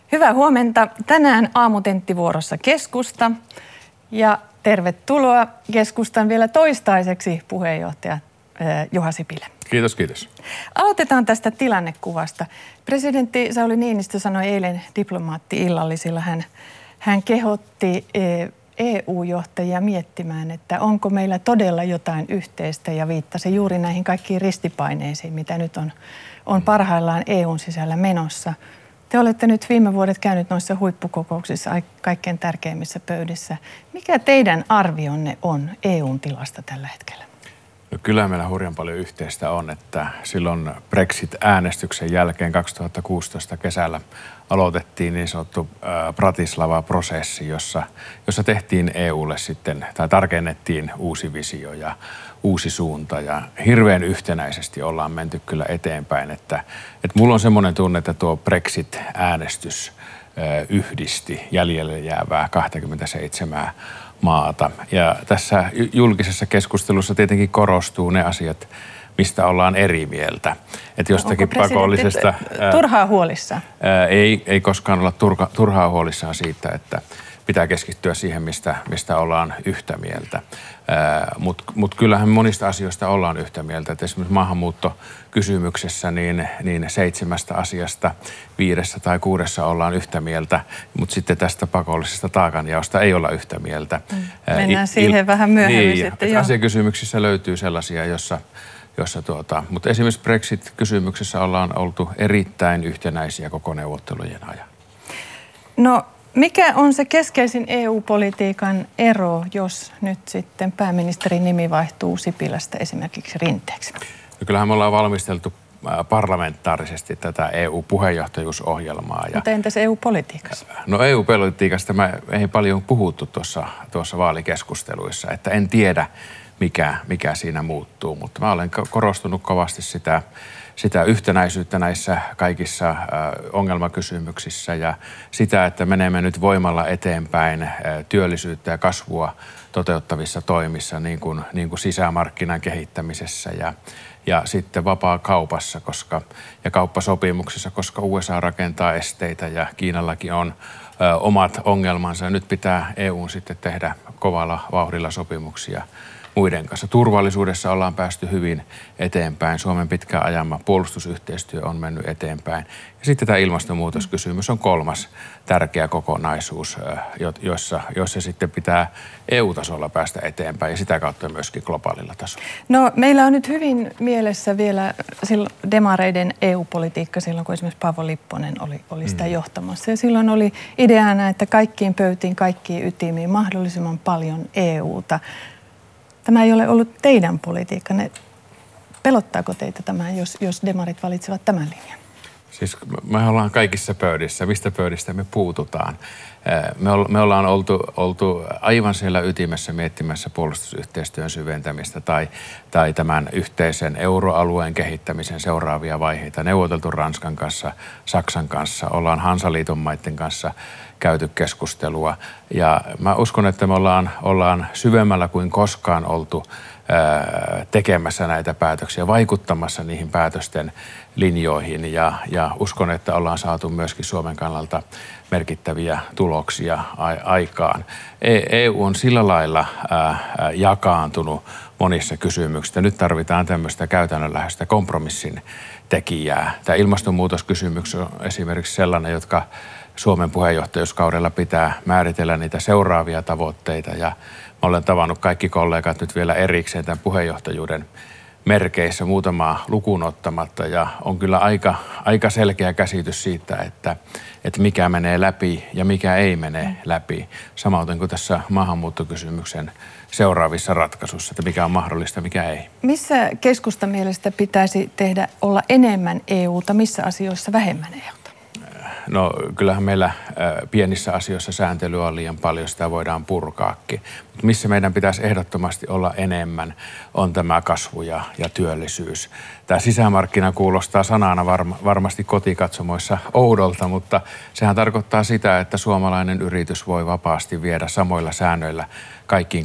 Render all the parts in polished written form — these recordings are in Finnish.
Hyvää huomenta. Tänään aamutenttivuorossa keskusta ja tervetuloa keskustan vielä toistaiseksi puheenjohtaja Juha Sipilä. Kiitos, kiitos. Aloitetaan tästä tilannekuvasta. Presidentti Sauli Niinistö sanoi eilen diplomaatti-illallisilla, hän kehotti EU-johtajia miettimään, että onko meillä todella jotain yhteistä ja viittasi juuri näihin kaikkiin ristipaineisiin, mitä nyt on parhaillaan EUn sisällä menossa. Te olette nyt viime vuodet käynyt noissa huippukokouksissa kaikkein tärkeimmissä pöydissä. Mikä teidän arvionne on EUn tilasta tällä hetkellä? No kyllä meillä hurjan paljon yhteistä on, että silloin Brexit-äänestyksen jälkeen 2016 kesällä aloitettiin niin sanottu Bratislava-prosessi, jossa tehtiin EUlle sitten, tai tarkennettiin uusi visio ja uusi suunta ja hirveän yhtenäisesti ollaan menty kyllä eteenpäin, että mulla on semmoinen tunne, että tuo Brexit-äänestys yhdisti jäljelle jäävää 27 maata. Ja tässä julkisessa keskustelussa tietenkin korostuu ne asiat, mistä ollaan eri mieltä. Että jostakin pakollisesta turhaa huolissaan? Ei koskaan olla turhaa huolissaan siitä, että pitää keskittyä siihen, mistä ollaan yhtä mieltä. Mutta kyllähän monista asioista ollaan yhtä mieltä. Et esimerkiksi maahanmuuttokysymyksessä niin 7 asiasta 5 tai 6 ollaan yhtä mieltä, mutta sitten tästä pakollisesta taakanjaosta ei olla yhtä mieltä. Mennään siihen vähän myöhemmin niin, sitten. Asiakysymyksissä löytyy sellaisia, mutta esimerkiksi Brexit-kysymyksessä ollaan oltu erittäin yhtenäisiä koko neuvottelujen ajan. No, mikä on se keskeisin EU-politiikan ero, jos nyt sitten pääministerin nimi vaihtuu Sipilästä esimerkiksi Rinteeksi? No kyllähän me ollaan valmisteltu parlamentaarisesti tätä EU-puheenjohtajuusohjelmaa. Mutta entäs EU-politiikassa? No EU-politiikasta ei paljon puhuttu tuossa vaalikeskusteluissa, että en tiedä mikä siinä muuttuu, mutta mä olen korostunut kovasti sitä yhtenäisyyttä näissä kaikissa ongelmakysymyksissä ja sitä, että menemme nyt voimalla eteenpäin työllisyyttä ja kasvua toteuttavissa toimissa, niin kuin sisämarkkinan kehittämisessä ja sitten vapaa-kaupassa ja kauppasopimuksissa, koska USA rakentaa esteitä ja Kiinallakin on omat ongelmansa. Nyt pitää EUn sitten tehdä kovalla vauhdilla sopimuksia muiden kanssa. Turvallisuudessa ollaan päästy hyvin eteenpäin. Suomen pitkään ajama puolustusyhteistyö on mennyt eteenpäin. Ja sitten tämä ilmastonmuutoskysymys on 3. tärkeä kokonaisuus, jossa sitten pitää EU-tasolla päästä eteenpäin ja sitä kautta myöskin globaalilla tasolla. No meillä on nyt hyvin mielessä vielä demareiden EU-politiikka silloin, kun esimerkiksi Paavo Lipponen oli sitä johtamassa. Ja silloin oli ideana, että kaikkiin pöytiin, kaikkiin ytimiin mahdollisimman paljon EUta. Tämä ei ole ollut teidän politiikkanne. Pelottaako teitä tämä, jos demarit valitsevat tämän linjan? Siis me ollaan kaikissa pöydissä. Mistä pöydistä me puututaan? Me ollaan oltu aivan siellä ytimessä miettimässä puolustusyhteistyön syventämistä tai tämän yhteisen euroalueen kehittämisen seuraavia vaiheita. Neuvoteltu Ranskan kanssa, Saksan kanssa, ollaan Hansaliiton maiden kanssa käyty keskustelua. Ja mä uskon, että me ollaan syvemmällä kuin koskaan oltu tekemässä näitä päätöksiä, vaikuttamassa niihin päätösten linjoihin ja uskon, että ollaan saatu myöskin Suomen kannalta merkittäviä tuloksia aikaan. EU on sillä lailla jakaantunut monissa kysymyksissä. Nyt tarvitaan tämmöistä käytännönläheistä kompromissin tekijää. Tämä ilmastonmuutoskysymys on esimerkiksi sellainen, jotka Suomen puheenjohtajuuskaudella pitää määritellä niitä seuraavia tavoitteita ja mä olen tavannut kaikki kollegat nyt vielä erikseen tämän puheenjohtajuuden merkeissä muutamaa lukuun ottamatta ja on kyllä aika selkeä käsitys siitä, että mikä menee läpi ja mikä ei mene läpi. Samoin kuin tässä maahanmuuttokysymyksen seuraavissa ratkaisuissa, että mikä on mahdollista, mikä ei. Missä keskustan mielestä pitäisi olla enemmän EUta, missä asioissa vähemmän EUta? No kyllähän meillä pienissä asioissa sääntelyä on liian paljon, sitä voidaan purkaakin. Mutta missä meidän pitäisi ehdottomasti olla enemmän on tämä kasvu ja työllisyys. Tämä sisämarkkina kuulostaa sanana varmasti kotikatsomoissa oudolta, mutta sehän tarkoittaa sitä, että suomalainen yritys voi vapaasti viedä samoilla säännöillä kaikkiin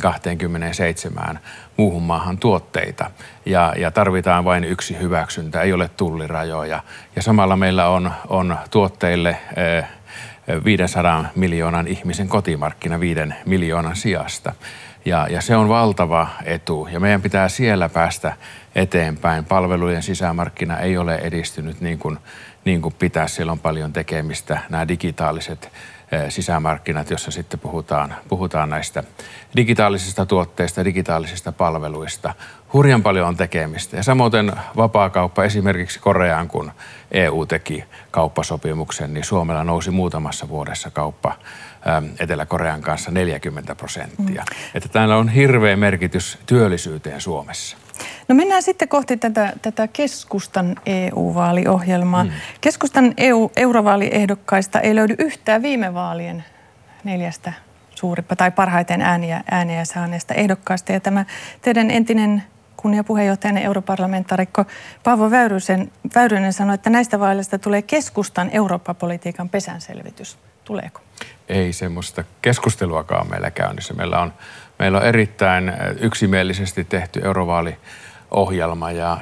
27 muuhun maahan tuotteita. Ja tarvitaan vain yksi hyväksyntä, ei ole tullirajoja. Ja samalla meillä on tuotteille 500 miljoonan ihmisen kotimarkkina 5 miljoonan sijasta. Ja se on valtava etu ja meidän pitää siellä päästä eteenpäin. Palvelujen sisämarkkina ei ole edistynyt niin kuin pitäisi. Siellä on paljon tekemistä. Nämä digitaaliset sisämarkkinat, jossa sitten puhutaan näistä digitaalisista tuotteista, digitaalisista palveluista. Hurjan paljon on tekemistä. Ja samoin vapaakauppa esimerkiksi Koreaan, kun EU teki kauppasopimuksen, niin Suomella nousi muutamassa vuodessa kauppa Etelä-Korean kanssa 40%. Että täällä on hirveä merkitys työllisyyteen Suomessa. No mennään sitten kohti tätä keskustan EU-vaaliohjelmaa. Keskustan eurovaaliehdokkaista ei löydy yhtään viime vaalien 4 suurippa tai parhaiten ääniä saaneesta ehdokkaasta. Ja tämä teidän entinen kunniapuheenjohtajanne europarlamentaarikko Paavo Väyrynen sanoi, että näistä vaaleista tulee keskustan Eurooppa-politiikan pesänselvitys. Tuleeko? Ei semmoista keskusteluakaan meillä käynnissä. Meillä on erittäin yksimielisesti tehty eurovaaliohjelma ja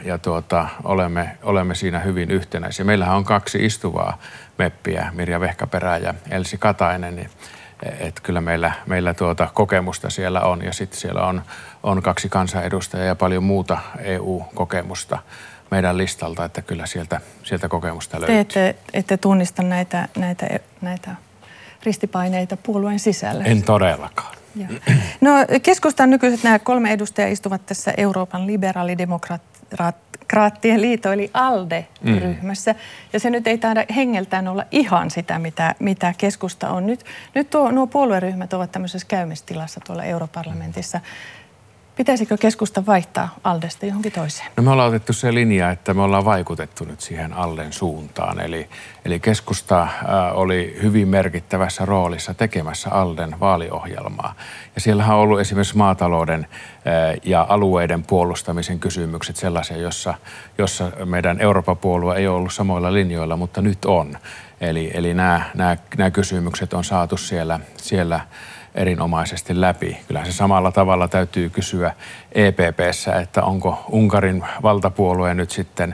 olemme siinä hyvin yhtenäisiä. Meillähän on 2 istuvaa meppiä, Mirja Vehkaperä ja Elsi Katainen, niin että kyllä meillä kokemusta siellä on ja sitten siellä on 2 kansanedustajaa ja paljon muuta EU-kokemusta meidän listalta, että kyllä sieltä kokemusta löytyy. Te ette tunnista näitä ristipaineita puolueen sisällä? En todellakaan. No keskustan nykyiset nämä 3 edustajaa istuvat tässä Euroopan liberaalidemokraattien liitto eli ALDE-ryhmässä. Ja se nyt ei taida hengeltään olla ihan sitä, mitä keskusta on. Nyt nuo puolueryhmät ovat tämmöisessä käymistilassa tuolla europarlamentissa. Pitäisikö keskusta vaihtaa ALDEsta johonkin toiseen? No me ollaan otettu se linja, että me ollaan vaikutettu nyt siihen ALDEn suuntaan. Eli keskusta oli hyvin merkittävässä roolissa tekemässä ALDEn vaaliohjelmaa. Ja siellähän on ollut esimerkiksi maatalouden ja alueiden puolustamisen kysymykset sellaisia, jossa meidän Eurooppa-puolue ei ole ollut samoilla linjoilla, mutta nyt on. Eli nämä kysymykset on saatu siellä erinomaisesti läpi. Kyllähän se samalla tavalla täytyy kysyä EPP:ssä, että onko Unkarin valtapuolue nyt sitten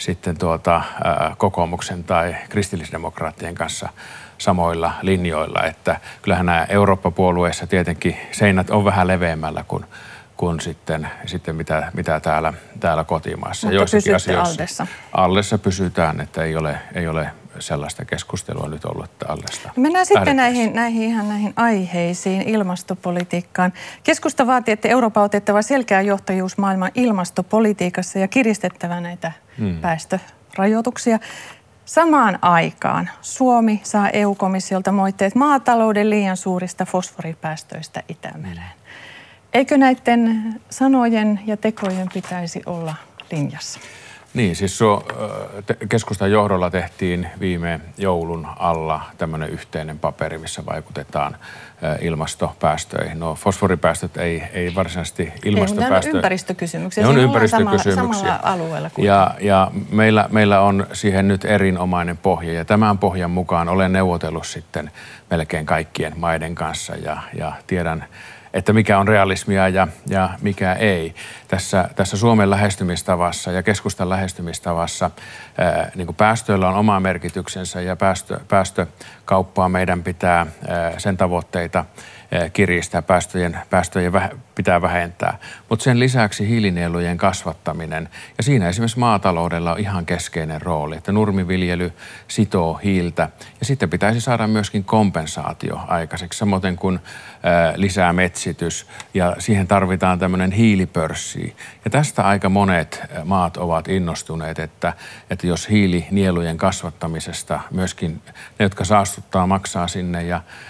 kokoomuksen tai kristillisdemokraattien kanssa samoilla linjoilla. Että kyllähän nämä Eurooppa-puolueissa tietenkin seinät on vähän leveämmällä kuin sitten mitä täällä kotimaassa. Mutta pysytte ALDEssa? ALDEssa pysytään, että ei ole sellaista keskustelua nyt ollut, että ALDEsta. Mennään sitten näihin aiheisiin, ilmastopolitiikkaan. Keskusta vaatii, että Eurooppa otettava selkeä johtajuus maailman ilmastopolitiikassa ja kiristettävä näitä päästörajoituksia. Samaan aikaan Suomi saa EU-komissiolta moitteet maatalouden liian suurista fosforipäästöistä Itämereen. Eikö näiden sanojen ja tekojen pitäisi olla linjassa? Niin, siis keskustan johdolla tehtiin viime joulun alla tämmöinen yhteinen paperi, missä vaikutetaan ilmastopäästöihin. No fosforipäästöt ei varsinaisesti ilmastopäästöjä. Ne on ympäristökysymyksiä. Ne on ympäristökysymyksiä. Samalla alueella. Ja meillä on siihen nyt erinomainen pohja. Ja tämän pohjan mukaan olen neuvotellut sitten melkein kaikkien maiden kanssa ja tiedän, että mikä on realismia ja mikä ei. Tässä Suomen lähestymistavassa ja keskustan lähestymistavassa niin kuin päästöillä on oma merkityksensä ja päästökauppaa meidän pitää sen tavoitteita kiristää, päästöjen pitää vähentää. Mutta sen lisäksi hiilinielujen kasvattaminen ja siinä esimerkiksi maataloudella on ihan keskeinen rooli, että nurmiviljely sitoo hiiltä ja sitten pitäisi saada myöskin kompensaatio aikaiseksi, samoin kuin lisää metsitys ja siihen tarvitaan tämmöinen hiilipörssi. Ja tästä aika monet maat ovat innostuneet, että jos hiilinielujen kasvattamisesta myöskin ne, jotka saastuttaa, maksaa sinne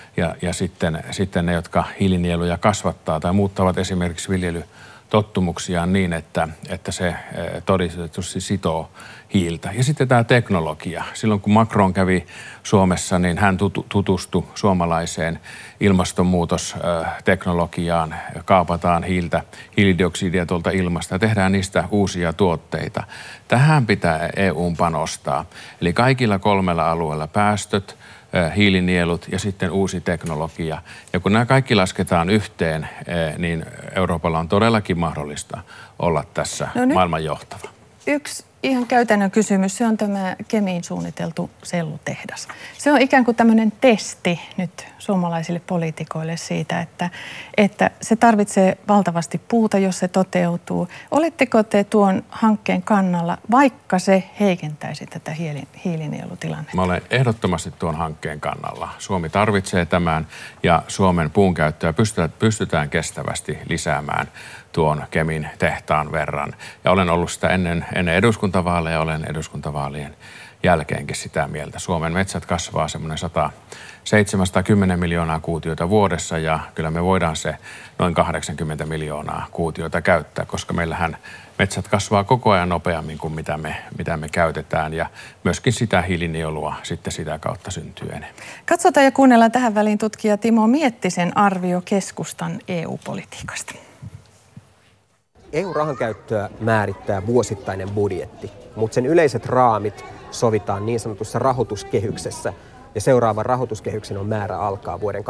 ja sitten ne, jotka hiilinieluja kasvattaa tai muuttavat esimerkiksi viljelytottumuksiaan niin, että se todistetusti sitoo hiiltä. Ja sitten tämä teknologia. Silloin kun Macron kävi Suomessa, niin hän tutustui suomalaiseen ilmastonmuutosteknologiaan. Kaapataan hiilidioksidia tuolta ilmasta ja tehdään niistä uusia tuotteita. Tähän pitää EU:n panostaa. Eli kaikilla 3 alueella päästöt, hiilinielut ja sitten uusi teknologia. Ja kun nämä kaikki lasketaan yhteen, niin Euroopalla on todellakin mahdollista olla tässä maailman johtava. Yksi ihan käytännön kysymys. Se on tämä Kemiin suunniteltu sellutehdas. Se on ikään kuin tämmöinen testi nyt suomalaisille poliitikoille siitä, että se tarvitsee valtavasti puuta, jos se toteutuu. Oletteko te tuon hankkeen kannalla, vaikka se heikentäisi tätä hiilinielutilannetta? Mä olen ehdottomasti tuon hankkeen kannalla. Suomi tarvitsee tämän ja Suomen puunkäyttöä pystytään kestävästi lisäämään tuon Kemin tehtaan verran. Ja olen ollut sitä ennen eduskuntavaaleja, olen eduskuntavaalien jälkeenkin sitä mieltä. Suomen metsät kasvaa semmoinen 710 miljoonaa kuutiota vuodessa ja kyllä me voidaan se noin 80 miljoonaa kuutiota käyttää, koska meillähän metsät kasvaa koko ajan nopeammin kuin mitä me käytetään ja myöskin sitä hiilinielua sitten sitä kautta syntyy enemmän. Katsotaan ja kuunnellaan tähän väliin tutkija Timo Miettisen arvio keskustan EU-politiikasta. EU-rahan käyttöä määrittää vuosittainen budjetti, mutta sen yleiset raamit sovitaan niin sanotussa rahoituskehyksessä ja seuraavan rahoituskehyksen on määrä alkaa vuoden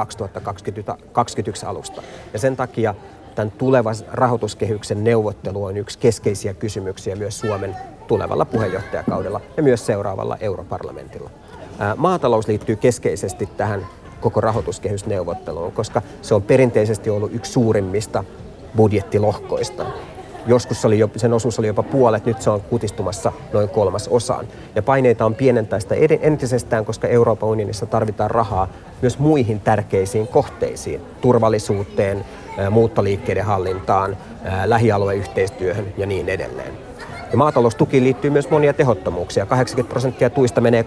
2021 alusta. Ja sen takia tämän tulevan rahoituskehyksen neuvottelu on yksi keskeisiä kysymyksiä myös Suomen tulevalla puheenjohtajakaudella ja myös seuraavalla europarlamentilla. Maatalous liittyy keskeisesti tähän koko rahoituskehysneuvotteluun, koska se on perinteisesti ollut yksi suurimmista budjettilohkoista. Joskus sen osuus oli jopa puolet, nyt se on kutistumassa noin 1/3. Ja paineita on pienentää sitä entisestään, koska Euroopan unionissa tarvitaan rahaa myös muihin tärkeisiin kohteisiin, turvallisuuteen, muuttoliikkeiden hallintaan, lähialueyhteistyöhön ja niin edelleen. Ja maataloustukiin liittyy myös monia tehottomuuksia. 80% tuista menee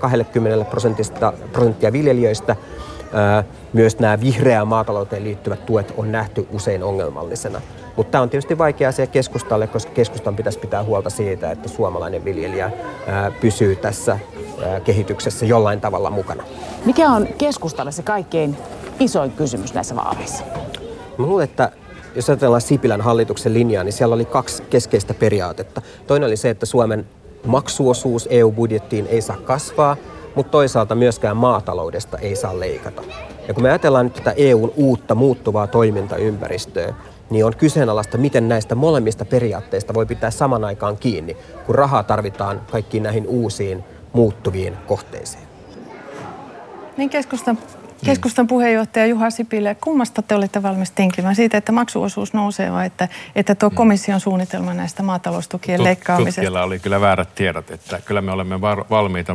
20% viljelijöistä. Myös nämä vihreään maatalouteen liittyvät tuet on nähty usein ongelmallisena. Mutta tämä on tietysti vaikea asia keskustalle, koska keskustan pitäisi pitää huolta siitä, että suomalainen viljelijä pysyy tässä kehityksessä jollain tavalla mukana. Mikä on keskustalle se kaikkein isoin kysymys näissä vaaleissa? Mä luulen, että jos ajatellaan Sipilän hallituksen linjaa, niin siellä oli 2 keskeistä periaatetta. Toinen oli se, että Suomen maksuosuus EU-budjettiin ei saa kasvaa, mutta toisaalta myöskään maataloudesta ei saa leikata. Ja kun me ajatellaan nyt tätä EUn uutta muuttuvaa toimintaympäristöä, niin on kyseenalaista, miten näistä molemmista periaatteista voi pitää saman aikaan kiinni, kun rahaa tarvitaan kaikkiin näihin uusiin muuttuviin kohteisiin. Niin keskustan puheenjohtaja Juha Sipilä, kummasta te olette valmis tinkimään siitä, että maksuosuus nousee vai että tuo komission suunnitelma näistä maataloustukien leikkaamisesta? Tutkijalla oli kyllä väärät tiedot, että kyllä me olemme valmiita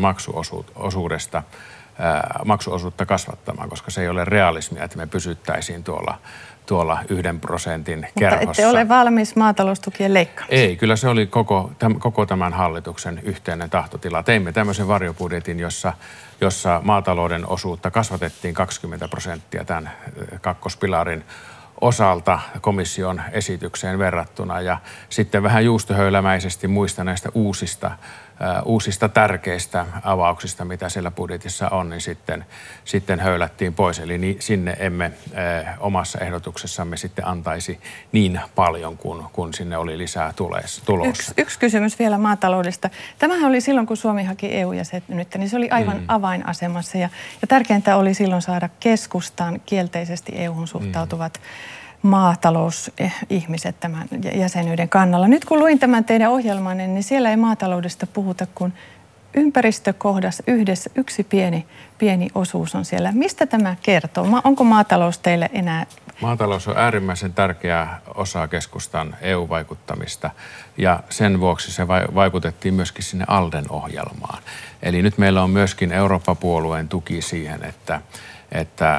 maksuosuutta kasvattamaan, koska se ei ole realismia, että me pysyttäisiin tuolla 1% kerhossa. Mutta ette ole valmis maataloustukien leikkaamiseen? Ei, kyllä se oli koko tämän hallituksen yhteinen tahtotila. Teimme tämmöisen varjobudjetin, jossa maatalouden osuutta kasvatettiin 20% tämän kakkospilarin osalta komission esitykseen verrattuna ja sitten vähän juustohöylämäisesti muista näistä uusista tärkeistä avauksista, mitä siellä budjetissa on, niin sitten höylättiin pois. Eli sinne emme omassa ehdotuksessamme sitten antaisi niin paljon, kun sinne oli lisää tulossa. Yksi kysymys vielä maataloudesta. Tämähän oli silloin, kun Suomi haki EU-jäsenyyttä, niin se oli aivan avainasemassa ja tärkeintä oli silloin saada keskustaan kielteisesti EU:hun suhtautuvat maatalousihmiset tämän jäsenyyden kannalla. Nyt kun luin tämän teidän ohjelmanne, niin siellä ei maataloudesta puhuta, kun ympäristökohdassa yhdessä yksi pieni osuus on siellä. Mistä tämä kertoo? Onko maatalous teille enää? Maatalous on äärimmäisen tärkeä osa keskustan EU-vaikuttamista ja sen vuoksi se vaikutettiin myöskin sinne ALDEn ohjelmaan. Eli nyt meillä on myöskin Eurooppa-puolueen tuki siihen, että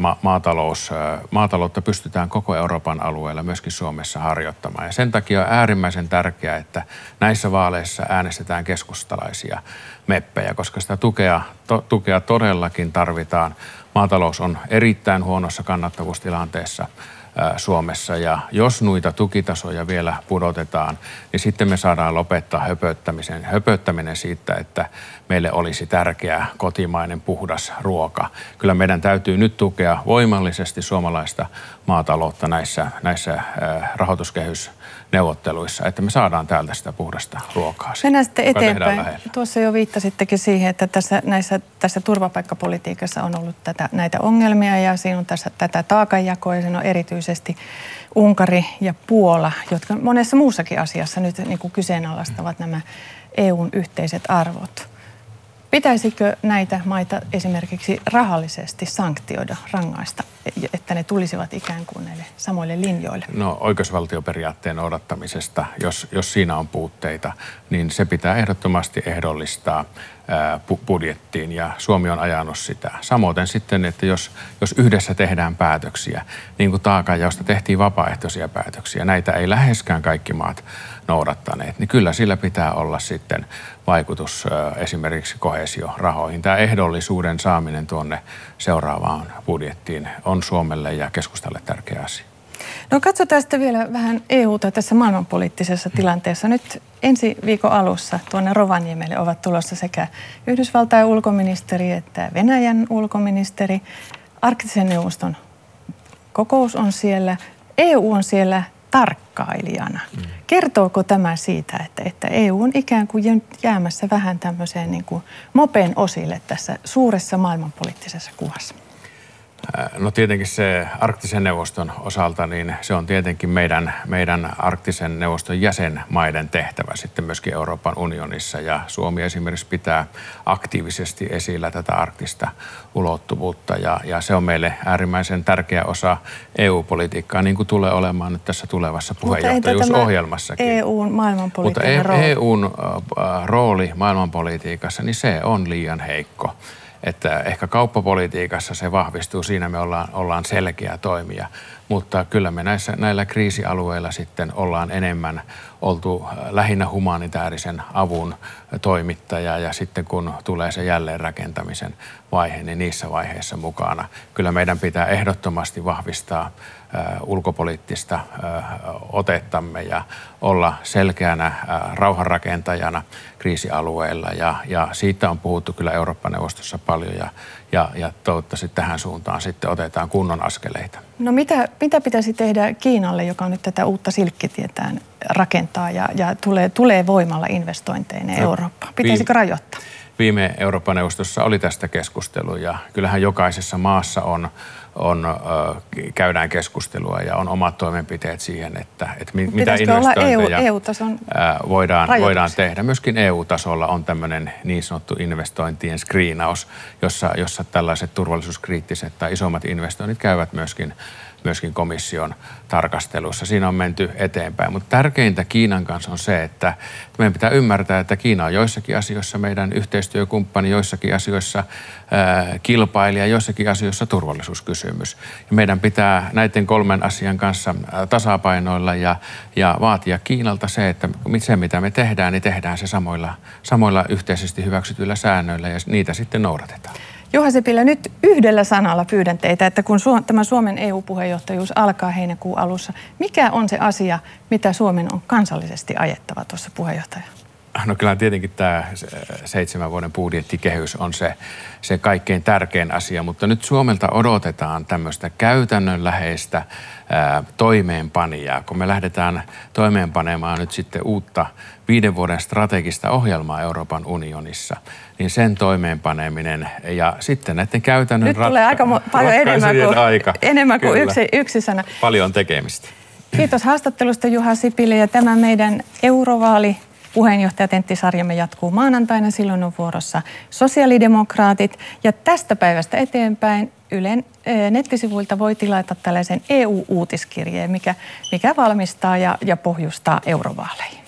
maataloutta pystytään koko Euroopan alueella myöskin Suomessa harjoittamaan. Ja sen takia on äärimmäisen tärkeää, että näissä vaaleissa äänestetään keskustalaisia meppejä, koska sitä tukea todellakin tarvitaan. Maatalous on erittäin huonossa kannattavuustilanteessa Suomessa ja jos noita tukitasoja vielä pudotetaan, niin sitten me saadaan lopettaa höpöttäminen siitä, että meille olisi tärkeä kotimainen puhdas ruoka. Kyllä meidän täytyy nyt tukea voimallisesti suomalaista maataloutta näissä rahoituskehysneuvotteluissa, että me saadaan täältä sitä puhdasta ruokaa. Mennään sitten eteenpäin. Tuossa jo viittasittekin siihen, että tässä turvapaikkapolitiikassa on ollut näitä ongelmia ja siinä on tätä taakanjakoa ja siinä on erityisesti Unkari ja Puola, jotka monessa muussakin asiassa nyt niin kuin kyseenalaistavat nämä EUn yhteiset arvot. Pitäisikö näitä maita esimerkiksi rahallisesti sanktioida, rangaista, että ne tulisivat ikään kuin näille samoille linjoille? No oikeusvaltioperiaatteen noudattamisesta, jos siinä on puutteita, niin se pitää ehdottomasti ehdollistaa budjettiin ja Suomi on ajanut sitä. Samoin sitten, että jos yhdessä tehdään päätöksiä, niin kuin taakanjaosta tehtiin vapaaehtoisia päätöksiä, näitä ei läheskään kaikki maat noudattaneet, niin kyllä sillä pitää olla sitten vaikutus esimerkiksi koheesiorahoihin. Tämä ehdollisuuden saaminen tuonne seuraavaan budjettiin on Suomelle ja keskustalle tärkeä asia. No katsotaan sitten vielä vähän EUta tässä maailmanpoliittisessa tilanteessa. Nyt ensi viikon alussa tuonne Rovaniemelle ovat tulossa sekä Yhdysvaltain ulkoministeri että Venäjän ulkoministeri. Arktisen neuvoston kokous on siellä. EU on siellä tarkkailijana. Kertooko tämä siitä, että EU on ikään kuin jäämässä vähän tämmöiseen niin kuin mopen osille tässä suuressa maailmanpoliittisessa kuvassa? No tietenkin se Arktisen neuvoston osalta, niin se on tietenkin meidän Arktisen neuvoston jäsenmaiden tehtävä sitten myöskin Euroopan unionissa. Ja Suomi esimerkiksi pitää aktiivisesti esillä tätä arktista ulottuvuutta ja se on meille äärimmäisen tärkeä osa EU-politiikkaa, niin kuin tulee olemaan nyt tässä tulevassa puheenjohtajuusohjelmassakin. EUn maailmanpolitiikan rooli? EUn rooli maailmanpolitiikassa, niin se on liian heikko. Että ehkä kauppapolitiikassa se vahvistuu, siinä me ollaan selkeä toimija, mutta kyllä me näillä kriisialueilla sitten ollaan enemmän oltu lähinnä humanitaarisen avun toimittaja ja sitten kun tulee se jälleenrakentamisen vaihe, niin niissä vaiheissa mukana. Kyllä meidän pitää ehdottomasti vahvistaa ulkopoliittista otettamme ja olla selkeänä rauhanrakentajana kriisialueilla ja siitä on puhuttu kyllä Eurooppa-neuvostossa paljon ja toivottavasti tähän suuntaan sitten otetaan kunnon askeleita. No mitä pitäisi tehdä Kiinalle, joka nyt tätä uutta silkkitietään rakentaa ja tulee voimalla investointeineen Eurooppaan? Pitäisikö rajoittaa? Viime Eurooppa-neuvostossa oli tästä keskustelua ja kyllähän jokaisessa maassa käydään keskustelua ja on omat toimenpiteet siihen, että mitä investointeja EU-tason voidaan tehdä. Myöskin EU-tasolla on tämmöinen niin sanottu investointien screenaus, jossa tällaiset turvallisuuskriittiset tai isommat investoinnit käyvät myöskin komission tarkastelussa. Siinä on menty eteenpäin, mutta tärkeintä Kiinan kanssa on se, että meidän pitää ymmärtää, että Kiina on joissakin asioissa meidän yhteistyökumppani, joissakin asioissa kilpailija, joissakin asioissa turvallisuuskysymys. Ja meidän pitää näiden kolmen asian kanssa tasapainoilla ja vaatia Kiinalta se, että se mitä me tehdään, niin tehdään se samoilla yhteisesti hyväksytyillä säännöillä ja niitä sitten noudatetaan. Juha Sipilä, nyt yhdellä sanalla pyydän teitä, että kun tämä Suomen EU-puheenjohtajuus alkaa heinäkuun alussa, mikä on se asia, mitä Suomen on kansallisesti ajettava tuossa puheenjohtaja? No kyllä tietenkin tämä 7 vuoden budjettikehys on se kaikkein tärkein asia, mutta nyt Suomelta odotetaan tämmöistä käytännönläheistä toimeenpanijaa, kun me lähdetään toimeenpanemaan nyt sitten uutta 5 vuoden strategista ohjelmaa Euroopan unionissa, niin sen toimeenpaneminen ja sitten näiden käytännön nyt tulee aika paljon enemmän kuin yksi sana. Paljon tekemistä. Kiitos haastattelusta Juha Sipilä ja tämä meidän eurovaali puheenjohtajatenttisarjamme jatkuu maanantaina, silloin on vuorossa sosiaalidemokraatit ja tästä päivästä eteenpäin Ylen nettisivuilta voi tilata tällaisen EU-uutiskirjeen, mikä valmistaa ja pohjustaa eurovaaleihin.